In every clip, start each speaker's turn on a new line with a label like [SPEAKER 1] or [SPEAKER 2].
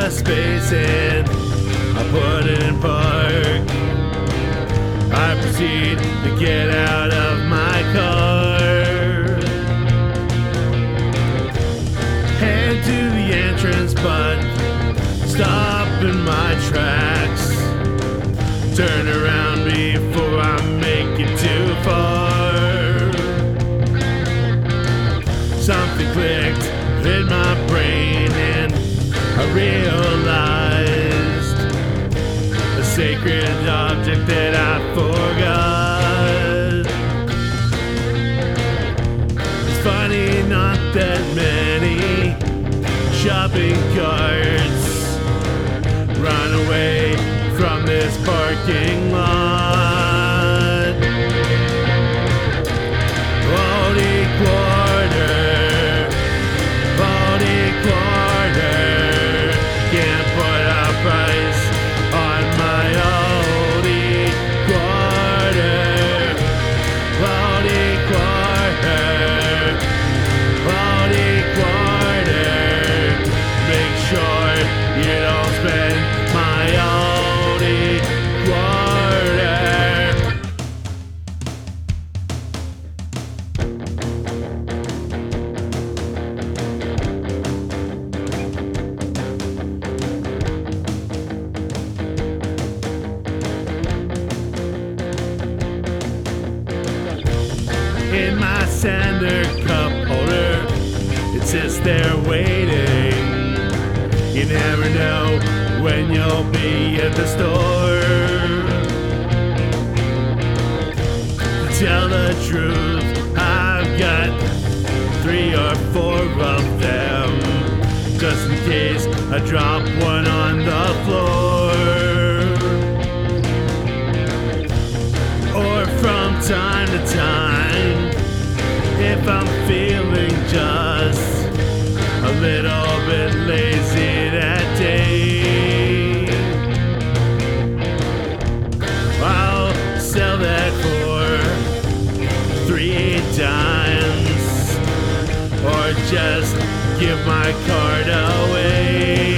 [SPEAKER 1] the space and I put it in park. I proceed to get out of my car. Head to the entrance, but stop in my tracks. Turn around before I make it too far. Something clicked in my brain and I realized a sacred object that I forgot. It's funny, not that many shopping carts run away from this parking lot. Holy quarter, holy quarter, can't put a price on my holy quarter. Holy quarter, holy quarter, make sure you don't spend my holy quarter. In my sander cup holder, it sits there waiting. You never know when you'll be at the store. To tell the truth, I've got 3 or 4 of them, just in case I drop one on the floor. Or from time to time, if I'm feeling just a little bit lazy that day, I'll sell that for 3 dimes, or just give my card away.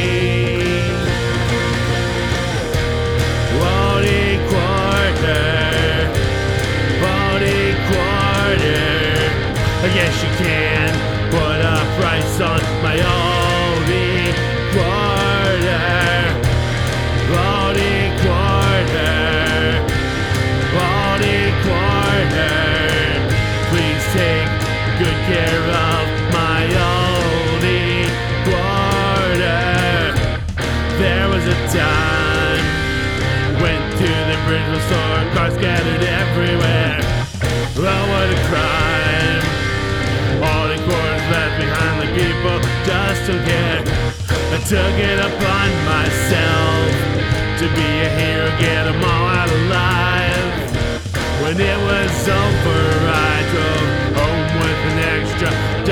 [SPEAKER 1] Holy quarter, holy quarter, I guess you can put a price on my holy quarter. Holy quarter, holy quarter, please take good care of my holy quarter. There was a time, went to the Bridgeville store, cars scattered everywhere. Oh, what a crime. All the quarters left behind, like people just don't care. I took it upon myself to be a hero, get them all out alive. When it was over, I drove home with an extra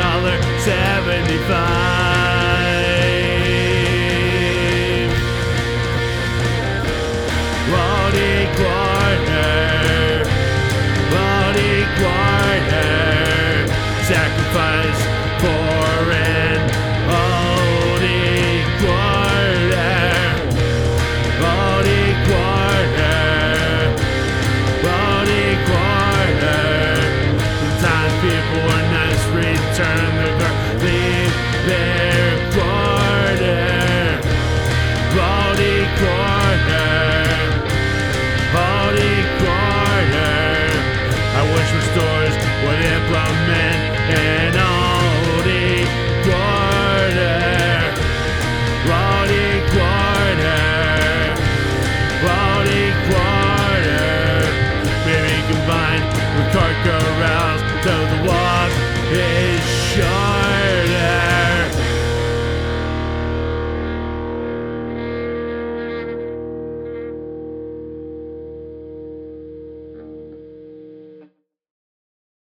[SPEAKER 1] $1.75. Holy quarter, holy quarter, sacrifice for an holy quarter. Holy quarter, holy quarter. Sometimes people are nice, return leave their quarter. Holy quarter, holy quarter. I wish the stores would implement an holy quarter. Holy quarter, holy quarter. Maybe combined with cart corrals so the walk is short.